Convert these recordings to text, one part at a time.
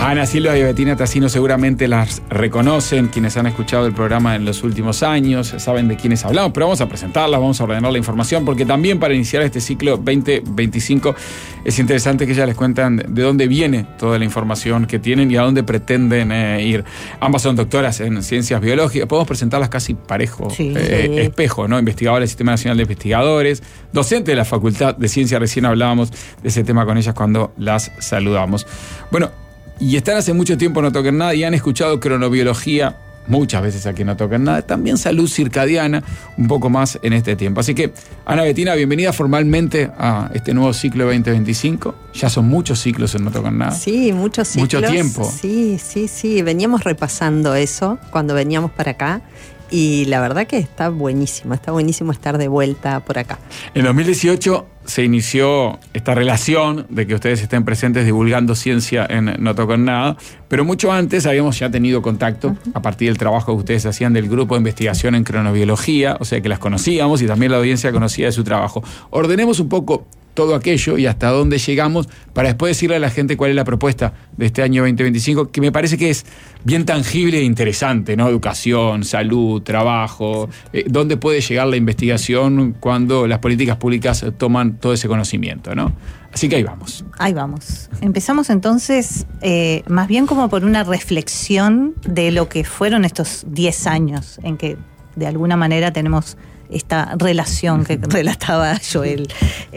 Ana Silva y Bettina Tassino seguramente las reconocen, quienes han escuchado el programa en los últimos años, saben de quiénes hablamos, pero vamos a presentarlas, vamos a ordenar la información, porque también para iniciar este ciclo 2025 es interesante que ellas les cuentan de dónde viene toda la información que tienen y a dónde pretenden ir. Ambas son doctoras en ciencias biológicas, podemos presentarlas casi parejo, espejo, ¿no? Investigadoras del Sistema Nacional de Investigadores, docente de la Facultad de Ciencia, recién hablábamos de ese tema con ellas cuando las saludamos. Bueno, y están hace mucho tiempo en No Toquen Nada y han escuchado cronobiología muchas veces aquí en No Toquen Nada, también salud circadiana un poco más en este tiempo. Así que, Ana Bettina, bienvenida formalmente a este nuevo ciclo 2025. Ya son muchos ciclos en No Toquen Nada. Sí, muchos ciclos. Mucho tiempo. Sí, veníamos repasando eso cuando veníamos para acá. Y la verdad que está buenísimo estar de vuelta por acá. En 2018 se inició esta relación de que ustedes estén presentes divulgando ciencia en No Toquen Nada, pero mucho antes habíamos ya tenido contacto a partir del trabajo que ustedes hacían del grupo de investigación en cronobiología, o sea que las conocíamos y también la audiencia conocía de su trabajo. Ordenemos un poco todo aquello y hasta dónde llegamos para después decirle a la gente cuál es la propuesta de este año 2025, que me parece que es bien tangible e interesante, ¿no? Educación, salud, trabajo, dónde puede llegar la investigación cuando las políticas públicas toman todo ese conocimiento, ¿no? Así que ahí vamos. Ahí vamos. Empezamos entonces más bien como por una reflexión de lo que fueron estos 10 años en que de alguna manera tenemos esta relación que relataba Joel,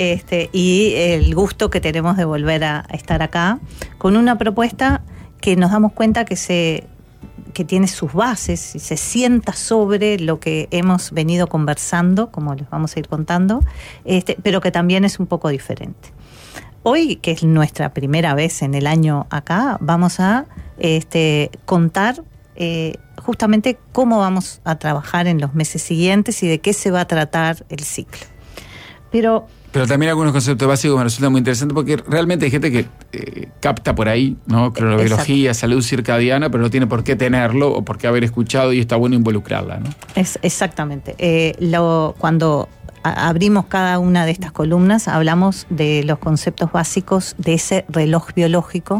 y el gusto que tenemos de volver a estar acá con una propuesta que nos damos cuenta que tiene sus bases y se sienta sobre lo que hemos venido conversando, como les vamos a ir contando, pero que también es un poco diferente. Hoy, que es nuestra primera vez en el año acá, vamos a contar justamente cómo vamos a trabajar en los meses siguientes y de qué se va a tratar el ciclo. Pero también algunos conceptos básicos me resultan muy interesantes porque realmente hay gente que capta por ahí, ¿no? Cronobiología, salud circadiana, pero no tiene por qué tenerlo o por qué haber escuchado y está bueno involucrarla, ¿no? Exactamente. Cuando abrimos cada una de estas columnas, hablamos de los conceptos básicos de ese reloj biológico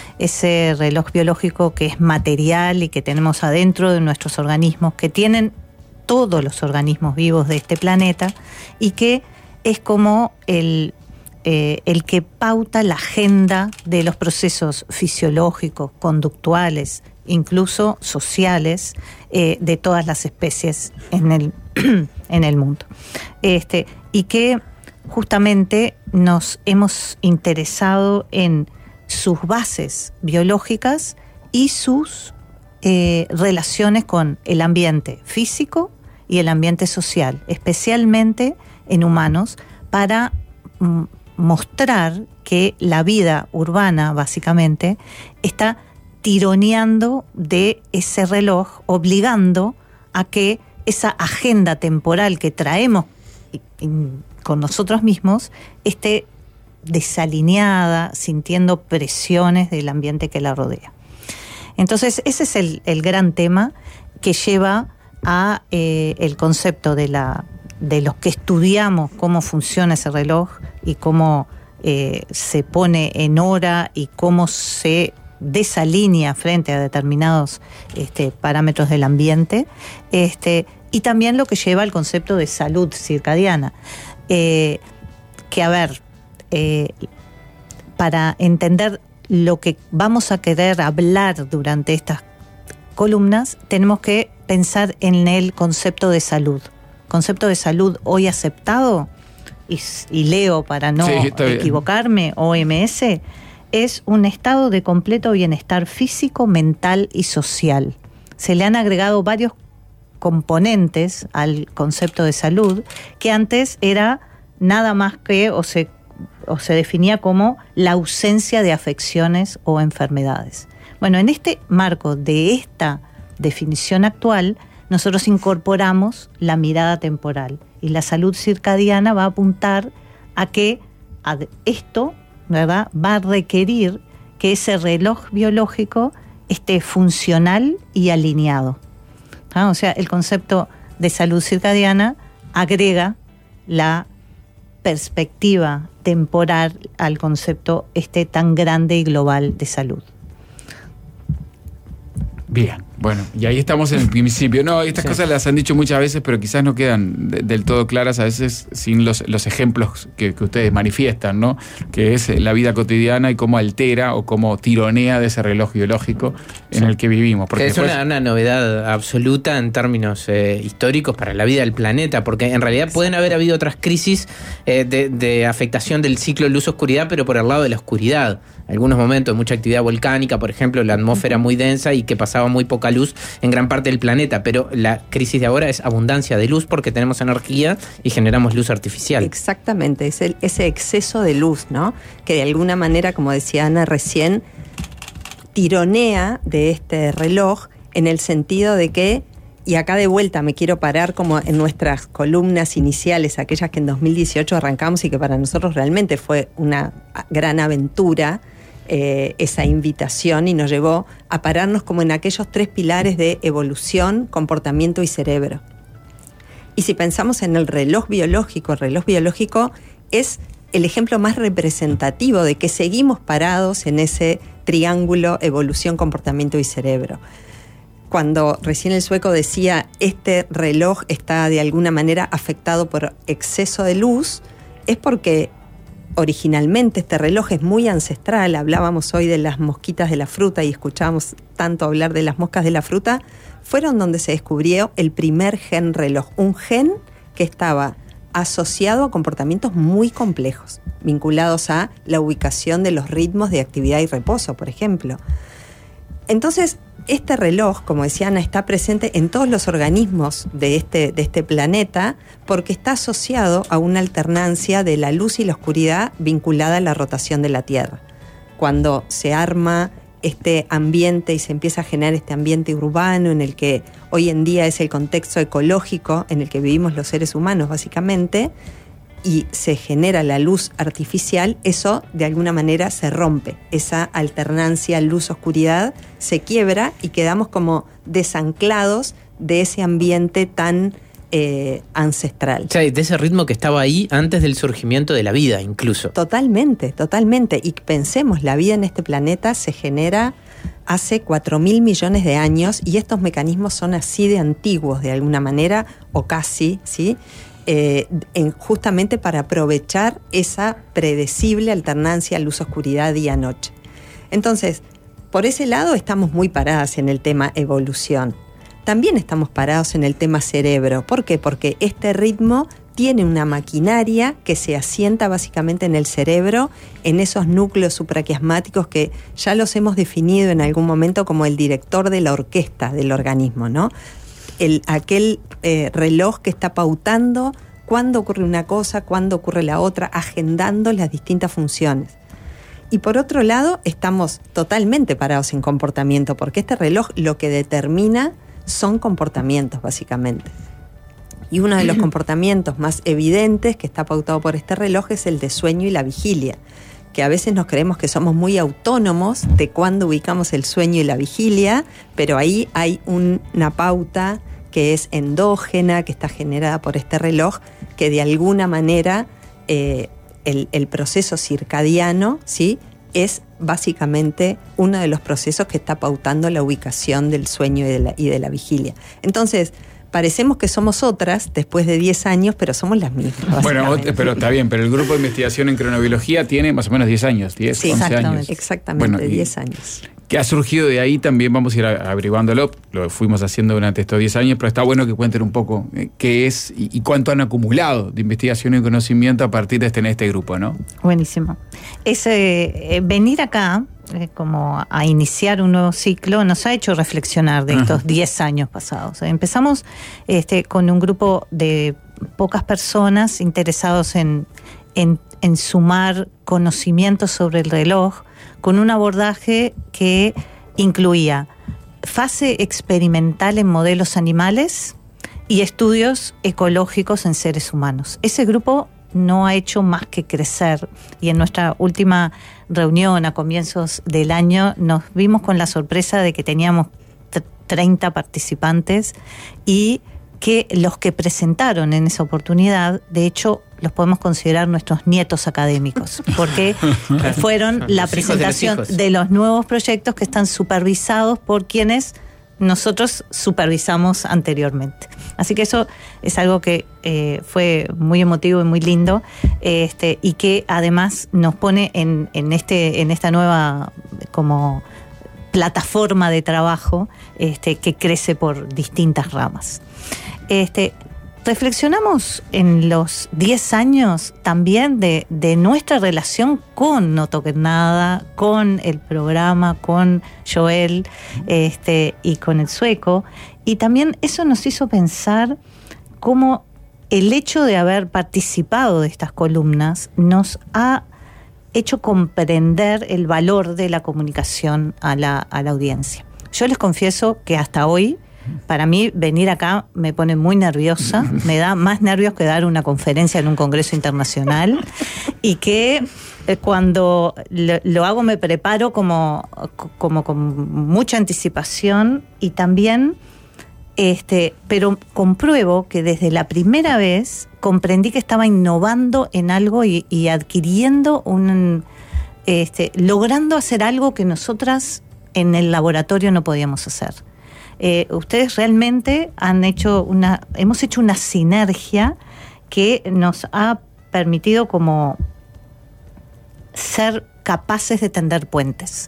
que es material y que tenemos adentro de nuestros organismos, que tienen todos los organismos vivos de este planeta y que es como el que pauta la agenda de los procesos fisiológicos, conductuales, incluso sociales, de todas las especies en el mundo. Y que justamente nos hemos interesado en sus bases biológicas y sus relaciones con el ambiente físico y el ambiente social, especialmente en humanos, para mostrar que la vida urbana, básicamente, está tironeando de ese reloj, obligando a que esa agenda temporal que traemos con nosotros mismos esté desalineada, sintiendo presiones del ambiente que la rodea. Entonces, ese es el gran tema que lleva a el concepto de los que estudiamos cómo funciona ese reloj y cómo se pone en hora y cómo se desalinea frente a determinados parámetros del ambiente, y también lo que lleva al concepto de salud circadiana, para entender lo que vamos a querer hablar durante estas columnas, tenemos que pensar en el concepto de salud. Concepto de salud hoy aceptado, y leo para no equivocarme, OMS, es un estado de completo bienestar físico, mental y social. Se le han agregado varios componentes al concepto de salud que antes era nada más que o se definía como la ausencia de afecciones o enfermedades. Bueno, en este marco de esta definición actual, nosotros incorporamos la mirada temporal y la salud circadiana va a apuntar a que esto, ¿verdad?, va a requerir que ese reloj biológico esté funcional y alineado. O sea, el concepto de salud circadiana agrega la perspectiva temporal al concepto tan grande y global de salud. Bien, bueno, y ahí estamos en el principio. No, estas cosas las han dicho muchas veces, pero quizás no quedan del todo claras a veces sin los ejemplos que ustedes manifiestan, ¿no? Que es la vida cotidiana y cómo altera o cómo tironea de ese reloj biológico en el que vivimos. Porque es una novedad absoluta en términos históricos para la vida del planeta, porque en realidad pueden haber habido otras crisis de afectación del ciclo luz-oscuridad, pero por el lado de la oscuridad. Algunos momentos, mucha actividad volcánica, por ejemplo, la atmósfera muy densa y que pasaba muy poca luz en gran parte del planeta, pero la crisis de ahora es abundancia de luz porque tenemos energía y generamos luz artificial. Exactamente, es ese exceso de luz, ¿no? Que de alguna manera, como decía Ana recién, tironea de este reloj en el sentido de que, y acá de vuelta me quiero parar como en nuestras columnas iniciales, aquellas que en 2018 arrancamos y que para nosotros realmente fue una gran aventura, esa invitación, y nos llevó a pararnos como en aquellos 3 pilares de evolución, comportamiento y cerebro. Y si pensamos en el reloj biológico es el ejemplo más representativo de que seguimos parados en ese triángulo evolución, comportamiento y cerebro. Cuando recién el sueco decía este reloj está de alguna manera afectado por exceso de luz, es porque originalmente este reloj es muy ancestral. Hablábamos hoy de las mosquitas de la fruta y escuchábamos tanto hablar de las moscas de la fruta. Fueron donde se descubrió el primer gen reloj, un gen que estaba asociado a comportamientos muy complejos, vinculados a la ubicación de los ritmos de actividad y reposo, por ejemplo. Entonces, este reloj, como decía Ana, está presente en todos los organismos de este planeta porque está asociado a una alternancia de la luz y la oscuridad vinculada a la rotación de la Tierra. Cuando se arma este ambiente y se empieza a generar este ambiente urbano en el que hoy en día es el contexto ecológico en el que vivimos los seres humanos básicamente, y se genera la luz artificial, eso de alguna manera se rompe. Esa alternancia luz-oscuridad se quiebra y quedamos como desanclados de ese ambiente tan ancestral. O sea, de ese ritmo que estaba ahí antes del surgimiento de la vida incluso. Totalmente, totalmente. Y pensemos, la vida en este planeta se genera hace 4.000 millones de años y estos mecanismos son así de antiguos de alguna manera, o casi, ¿sí? Justamente para aprovechar esa predecible alternancia luz-oscuridad día-noche. Entonces, por ese lado estamos muy paradas en el tema evolución. También estamos parados en el tema cerebro. ¿Por qué? Porque este ritmo tiene una maquinaria que se asienta básicamente en el cerebro, en esos núcleos supraquiasmáticos que ya los hemos definido en algún momento como el director de la orquesta del organismo, ¿no? Aquel reloj que está pautando cuándo ocurre una cosa, cuándo ocurre la otra, agendando las distintas funciones. Y por otro lado, estamos totalmente parados en comportamiento, porque este reloj lo que determina son comportamientos, básicamente. Y uno de los comportamientos más evidentes que está pautado por este reloj es el de sueño y la vigilia, que a veces nos creemos que somos muy autónomos de cuándo ubicamos el sueño y la vigilia, pero ahí hay una pauta que es endógena, que está generada por este reloj, que de alguna manera el proceso circadiano, ¿sí?, es básicamente uno de los procesos que está pautando la ubicación del sueño y de la vigilia. Entonces, parecemos que somos otras después de 10 años, pero somos las mismas. Bueno, pero está bien, pero el grupo de investigación en cronobiología tiene más o menos 10 años, 10, sí, 11 años. Exactamente, bueno, 10 años. ¿Qué ha surgido de ahí? También vamos a ir averiguándolo, lo fuimos haciendo durante estos 10 años, pero está bueno que cuenten un poco qué es y cuánto han acumulado de investigación y conocimiento a partir de este grupo, ¿no? Buenísimo. Venir acá como a iniciar un nuevo ciclo nos ha hecho reflexionar de estos 10 años pasados. Empezamos con un grupo de pocas personas interesados en sumar conocimientos sobre el reloj, con un abordaje que incluía fase experimental en modelos animales y estudios ecológicos en seres humanos. Ese grupo no ha hecho más que crecer, y en nuestra última reunión a comienzos del año nos vimos con la sorpresa de que teníamos 30 participantes y que los que presentaron en esa oportunidad, de hecho, los podemos considerar nuestros nietos académicos, porque fueron la presentación de los nuevos proyectos que están supervisados por quienes nosotros supervisamos anteriormente. Así que eso es algo que fue muy emotivo y muy lindo, y que además nos pone en esta nueva como plataforma de trabajo que crece por distintas ramas. Reflexionamos en los 10 años también de nuestra relación con No Toquen Nada, con el programa, con Joel y con el Sueco, y también eso nos hizo pensar cómo el hecho de haber participado de estas columnas nos ha hecho comprender el valor de la comunicación a la audiencia. Yo les confieso que hasta hoy, para mí, venir acá me pone muy nerviosa, me da más nervios que dar una conferencia en un congreso internacional, y que cuando lo hago me preparo como con mucha anticipación, y también pero compruebo que desde la primera vez comprendí que estaba innovando en algo y adquiriendo logrando hacer algo que nosotras en el laboratorio no podíamos hacer. Ustedes realmente hemos hecho una sinergia que nos ha permitido como ser capaces de tender puentes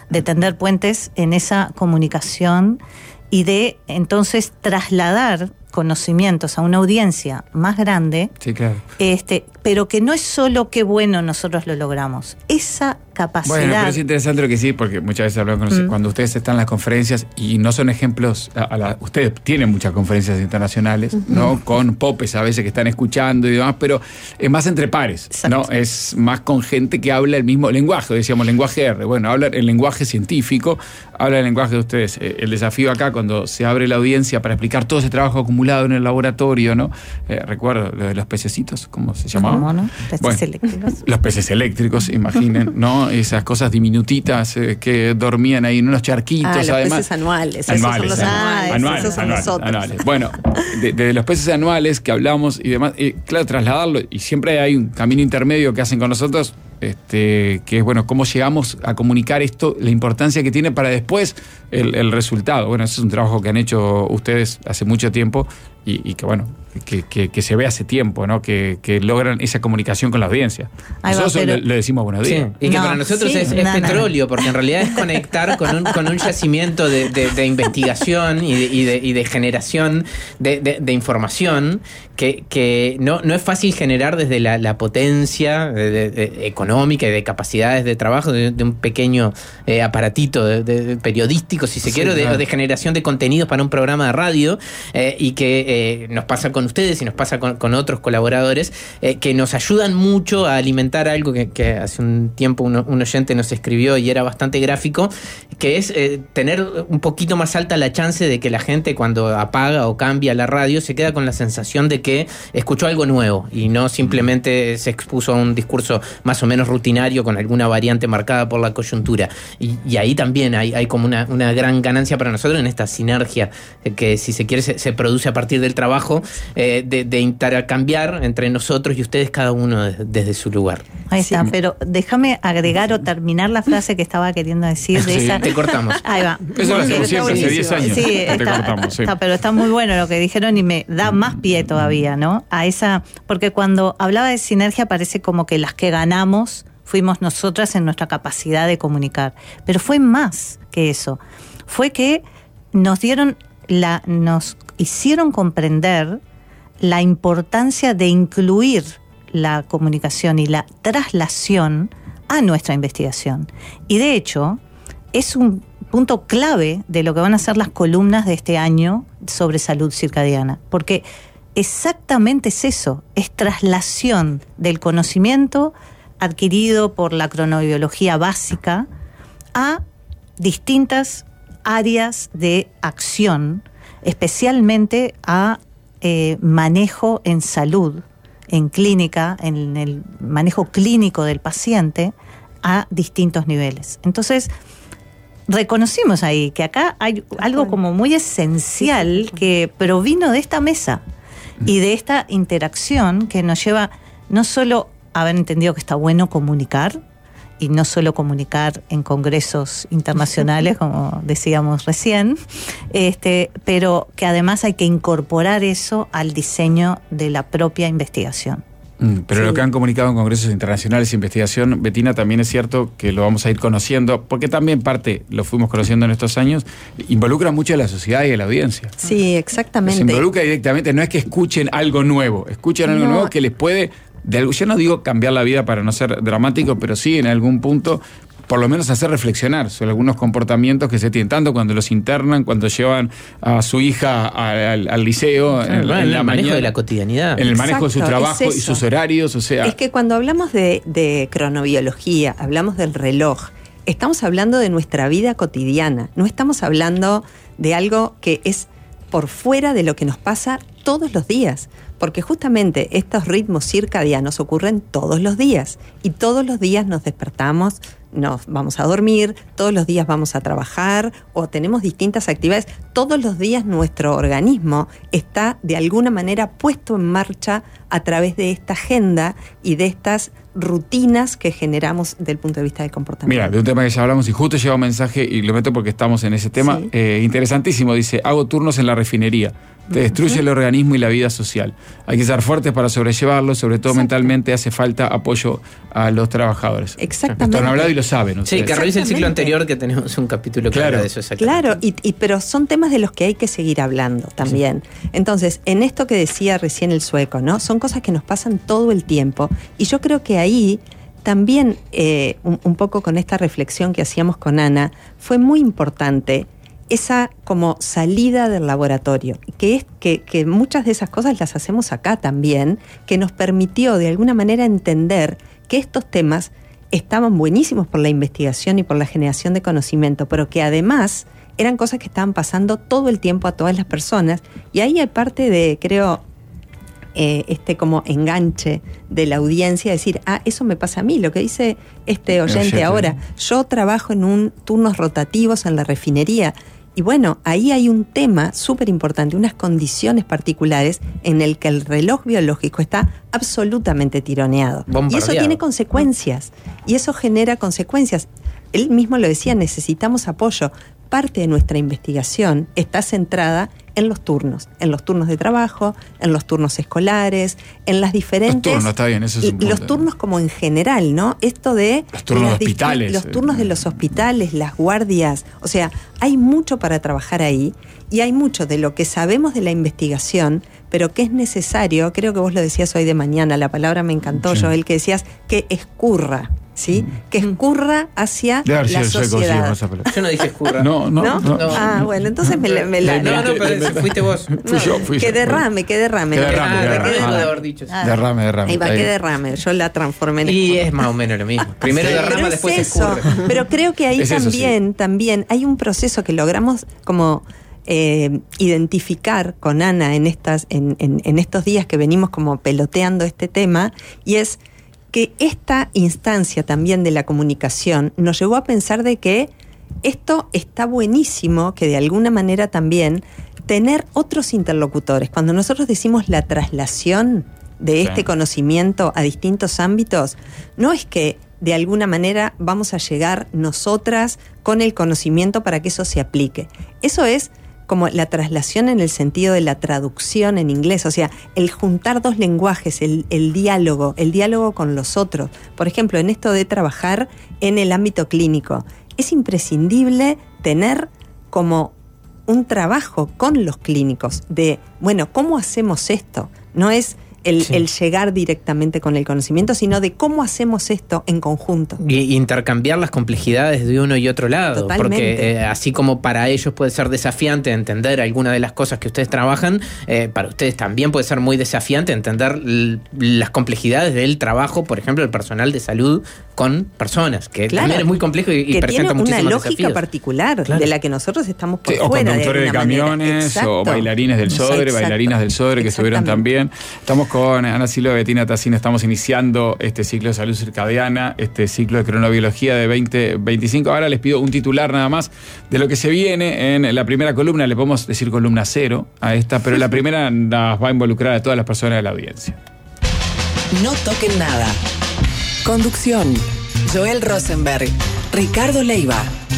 en esa comunicación, y de entonces trasladar conocimientos a una audiencia más grande. Sí, claro. Pero que no es solo qué bueno nosotros lo logramos, esa capacidad. Bueno, pero es interesante lo que sí, porque muchas veces hablamos con cuando ustedes están en las conferencias, y no son ejemplos, ustedes tienen muchas conferencias internacionales, ¿no? Con popes a veces que están escuchando y demás, pero es más entre pares, ¿no? Es más con gente que habla el mismo lenguaje, decíamos lenguaje R. Bueno, habla el lenguaje científico, habla el lenguaje de ustedes. El desafío acá, cuando se abre la audiencia para explicar todo ese trabajo acumulado en el laboratorio, ¿no? Recuerdo lo de los pececitos, ¿cómo se llamaba? ¿Cómo no? Peces eléctricos. Los peces eléctricos, imaginen, ¿no? Esas cosas diminutitas que dormían ahí en unos charquitos. Los además, peces anuales. Anuales, esos son los esos son nosotros. Anuales. Bueno, de los peces anuales que hablamos y demás, claro, trasladarlo, y siempre hay un camino intermedio que hacen con nosotros, que es, bueno, cómo llegamos a comunicar esto, la importancia que tiene para después el resultado. Bueno, ese es un trabajo que han hecho ustedes hace mucho tiempo, y que, bueno, que se ve hace tiempo, ¿no? Que logran esa comunicación con la audiencia. Nosotros le decimos buenos días. Sí, y que para nosotros es petróleo, porque en realidad es conectar con un yacimiento de investigación y de generación de información que no es fácil generar desde la potencia económica y de capacidades de trabajo de un pequeño aparatito de periodístico, si se quiere, claro, de generación de contenidos para un programa de radio, y que nos pasa con ustedes y nos pasa con otros colaboradores, que nos ayudan mucho a alimentar algo que hace un tiempo un oyente nos escribió y era bastante gráfico, que es tener un poquito más alta la chance de que la gente, cuando apaga o cambia la radio, se queda con la sensación de que escuchó algo nuevo y no simplemente se expuso a un discurso más o menos rutinario con alguna variante marcada por la coyuntura. Y ahí también hay como una gran ganancia para nosotros en esta sinergia que, si se quiere, se produce a partir del trabajo, de intercambiar entre nosotros y ustedes, cada uno desde su lugar. Ahí está, pero déjame agregar o terminar la frase que estaba queriendo decir de esa. Te cortamos. Ahí va. Eso lo hacemos siempre, hace 10 años. Sí, te cortamos. Pero está muy bueno lo que dijeron y me da más pie todavía, ¿no? A esa, porque cuando hablaba de sinergia parece como que las que ganamos fuimos nosotras en nuestra capacidad de comunicar, pero fue más que eso. Fue que nos hicieron comprender la importancia de incluir la comunicación y la traslación a nuestra investigación. Y de hecho, es un punto clave de lo que van a ser las columnas de este año sobre salud circadiana, porque exactamente es eso, es traslación del conocimiento adquirido por la cronobiología básica a distintas áreas de acción, especialmente a manejo en salud, en clínica, en el manejo clínico del paciente a distintos niveles. Entonces, reconocimos ahí que acá hay algo como muy esencial que provino de esta mesa y de esta interacción que nos lleva no solo a haber entendido que está bueno comunicar y no solo comunicar en congresos internacionales, como decíamos recién, pero que además hay que incorporar eso al diseño de la propia investigación. Pero sí, lo que han comunicado en congresos internacionales de investigación, Bettina, también es cierto que lo vamos a ir conociendo, porque también parte, lo fuimos conociendo en estos años, involucra mucho a la sociedad y a la audiencia. Sí, exactamente. Se involucra directamente, no es que escuchen algo nuevo, escuchen algo nuevo que les puede, yo no digo cambiar la vida para no ser dramático, pero sí en algún punto por lo menos hacer reflexionar sobre algunos comportamientos que se tienen, tanto cuando los internan, cuando llevan a su hija al liceo, en el manejo mañana, de la cotidianidad. En el manejo de su trabajo y sus horarios, o sea... Es que cuando hablamos de cronobiología, hablamos del reloj, estamos hablando de nuestra vida cotidiana, no estamos hablando de algo que es por fuera de lo que nos pasa todos los días, porque justamente estos ritmos circadianos ocurren todos los días y todos los días nos despertamos, nos vamos a dormir, todos los días vamos a trabajar o tenemos distintas actividades, todos los días nuestro organismo está de alguna manera puesto en marcha a través de esta agenda y de estas rutinas que generamos del punto de vista del comportamiento. Mira, de un tema que ya hablamos y justo llega un mensaje y lo meto porque estamos en ese tema, sí. Interesantísimo, dice, hago turnos en la refinería. Te destruye el organismo y la vida social. Hay que ser fuertes para sobrellevarlo, sobre todo mentalmente hace falta apoyo a los trabajadores. Exactamente. Esto han hablado y lo saben ustedes. Sí, que revise el ciclo anterior que tenemos un capítulo que habla de eso. Claro, pero son temas de los que hay que seguir hablando también. Sí. Entonces, en esto que decía recién el sueco, ¿no? Son cosas que nos pasan todo el tiempo y yo creo que ahí también, un poco con esta reflexión que hacíamos con Ana, fue muy importante esa como salida del laboratorio, que es que muchas de esas cosas las hacemos acá también, que nos permitió de alguna manera entender que estos temas estaban buenísimos por la investigación y por la generación de conocimiento, pero que además eran cosas que estaban pasando todo el tiempo a todas las personas, y ahí hay parte de, creo, como enganche de la audiencia, decir, eso me pasa a mí, lo que dice este oyente ahora, yo trabajo en turnos rotativos en la refinería, y bueno, ahí hay un tema súper importante, unas condiciones particulares en el que el reloj biológico está absolutamente tironeado. Y eso tiene consecuencias, y eso genera consecuencias. Él mismo lo decía, necesitamos apoyo. Parte de nuestra investigación está centrada en los turnos de trabajo, en los turnos escolares, en las diferentes... Los turnos, está bien, eso es un punto. Los turnos como en general, ¿no? Esto de... Los turnos de hospitales. Los turnos de los hospitales, las guardias, o sea, hay mucho para trabajar ahí y hay mucho de lo que sabemos de la investigación, pero que es necesario, creo que vos lo decías hoy de mañana, la palabra me encantó, Joel, que decías que escurra. ¿Sí? Que escurra hacia la sociedad. Yo no dije escurra. No. Bueno, entonces me la... No, pero fuiste vos. Fui yo. Que derrame. Derrame. Ahí va, que derrame. Yo la transformé en y es más o menos lo mismo. Primero derrama, después escurre. Pero creo que ahí también hay un proceso que logramos como... identificar con Ana en estos días que venimos como peloteando este tema, y es que esta instancia también de la comunicación nos llevó a pensar de que esto está buenísimo, que de alguna manera también tener otros interlocutores. Cuando nosotros decimos la traslación de este conocimiento a distintos ámbitos, no es que de alguna manera vamos a llegar nosotras con el conocimiento para que eso se aplique. Eso es como la traslación en el sentido de la traducción en inglés, o sea, el juntar dos lenguajes, el diálogo con los otros. Por ejemplo, en esto de trabajar en el ámbito clínico, es imprescindible tener como un trabajo con los clínicos de, bueno, ¿cómo hacemos esto? No es el llegar directamente con el conocimiento, sino de cómo hacemos esto en conjunto. Y intercambiar las complejidades de uno y otro lado. Totalmente. Porque así como para ellos puede ser desafiante entender alguna de las cosas que ustedes trabajan, para ustedes también puede ser muy desafiante entender las complejidades del trabajo, por ejemplo, el personal de salud con personas, que también es muy complejo y presenta muchísimos desafíos. Que tiene una lógica particular de la que nosotros estamos por fuera. O conductores de camiones, o bailarines del Sodre, bailarinas del Sodre que estuvieron también. Estamos con Ana Silva y Bettina Tassina, estamos iniciando este ciclo de salud circadiana, este ciclo de cronobiología de 2025. Ahora les pido un titular nada más de lo que se viene en la primera columna. Le podemos decir columna 0 a esta, pero la primera nos va a involucrar a todas las personas de la audiencia. No toquen nada. Conducción: Joel Rosenberg, Ricardo Leiva.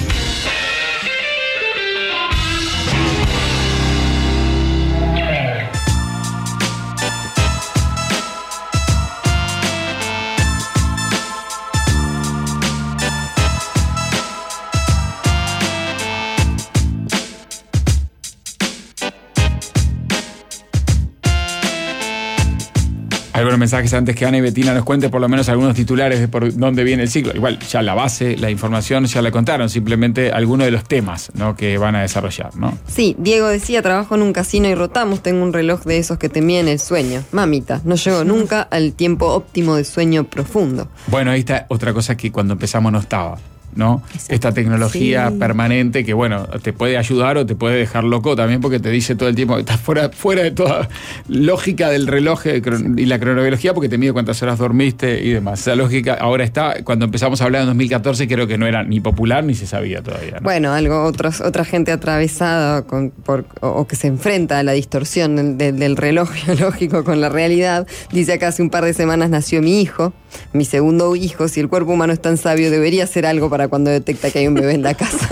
Algunos mensajes antes que Ana y Betina nos cuente por lo menos algunos titulares de por dónde viene el ciclo. Igual ya la base, la información ya la contaron, simplemente algunos de los temas, ¿no?, que van a desarrollar, ¿no? Sí, Diego decía, trabajo en un casino y rotamos, tengo un reloj de esos que te miden el sueño. Mamita, no llego nunca al tiempo óptimo de sueño profundo. Bueno, ahí está otra cosa que cuando empezamos no estaba, ¿no? Exacto. Esta tecnología permanente que, bueno, te puede ayudar o te puede dejar loco también porque te dice todo el tiempo que estás fuera de toda lógica del reloj y la cronobiología porque te mide cuántas horas dormiste y demás. Esa lógica ahora está. Cuando empezamos a hablar en 2014 creo que no era ni popular ni se sabía todavía, ¿no? Bueno, otra gente atravesada o que se enfrenta a la distorsión del reloj biológico con la realidad. Dice acá, hace un par de semanas nació mi hijo, mi segundo hijo. Si el cuerpo humano es tan sabio, debería hacer algo para cuando detecta que hay un bebé en la casa.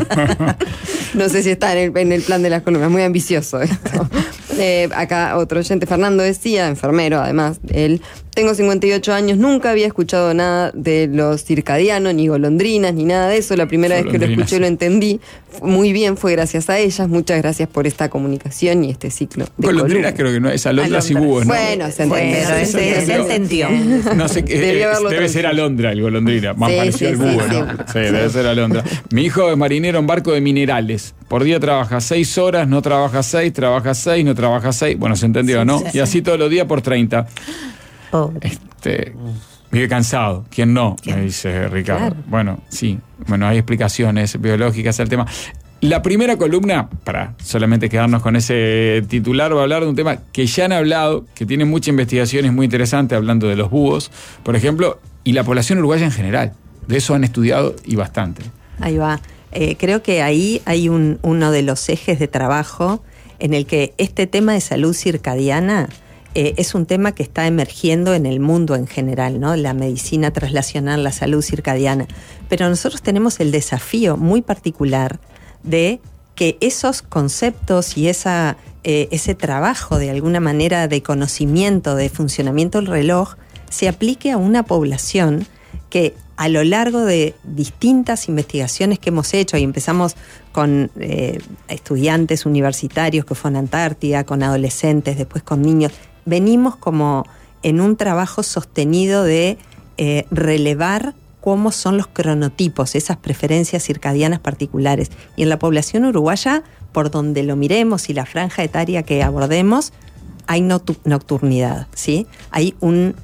No sé si está en el plan de las columnas, muy ambicioso esto. Acá otro oyente, Fernando, decía, enfermero además, él: tengo 58 años, nunca había escuchado nada de los circadianos, ni golondrinas, ni nada de eso. La primera vez que lo escuché lo entendí muy bien, fue gracias a ellas. Muchas gracias por esta comunicación y este ciclo de golondrinas creo que no es, alondras y búhos, ¿no? Bueno, se entendió. Bueno, se entendió. No sé qué, debe ser alondra el golondrina, más parecido al búho, ¿no? Sí, debe ser alondra. Mi hijo es marinero en barco de minerales. Por día trabaja 6 horas, no trabaja 6, trabaja 6, no trabaja 6. Bueno, se entendió, sí, ¿no? Sí. Y así todos los días por 30. Pobre. Vive cansado. ¿Quién no? Me dice Ricardo. Claro. Bueno, sí. Bueno, hay explicaciones biológicas al tema. La primera columna, para solamente quedarnos con ese titular, va a hablar de un tema que ya han hablado, que tiene mucha investigación, es muy interesante, hablando de los búhos, por ejemplo, y la población uruguaya en general. De eso han estudiado y bastante. Ahí va. Creo que ahí hay uno de los ejes de trabajo en el que este tema de salud circadiana es un tema que está emergiendo en el mundo en general, ¿no? La medicina traslacional, la salud circadiana. Pero nosotros tenemos el desafío muy particular de que esos conceptos y ese trabajo de alguna manera de conocimiento, de funcionamiento del reloj, se aplique a una población que a lo largo de distintas investigaciones que hemos hecho, y empezamos con estudiantes universitarios que fueron a Antártida, con adolescentes, después con niños, venimos como en un trabajo sostenido de relevar cómo son los cronotipos, esas preferencias circadianas particulares. Y en la población uruguaya, por donde lo miremos y la franja etaria que abordemos, hay nocturnidad, ¿sí? Hay un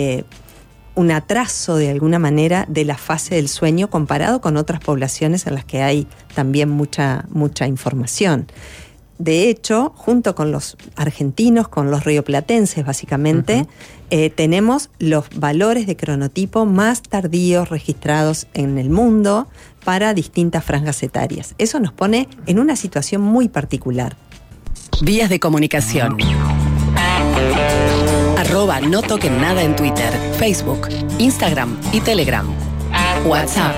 atraso de alguna manera de la fase del sueño comparado con otras poblaciones en las que hay también mucha información. De hecho, junto con los argentinos, con los rioplatenses básicamente, tenemos los valores de cronotipo más tardíos registrados en el mundo para distintas franjas etarias. Eso nos pone en una situación muy particular. Vías de comunicación. @no toquen nada en Twitter, Facebook, Instagram y Telegram. WhatsApp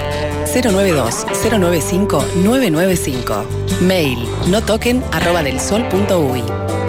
092-095-995. Mail notoquen@delsol.uy.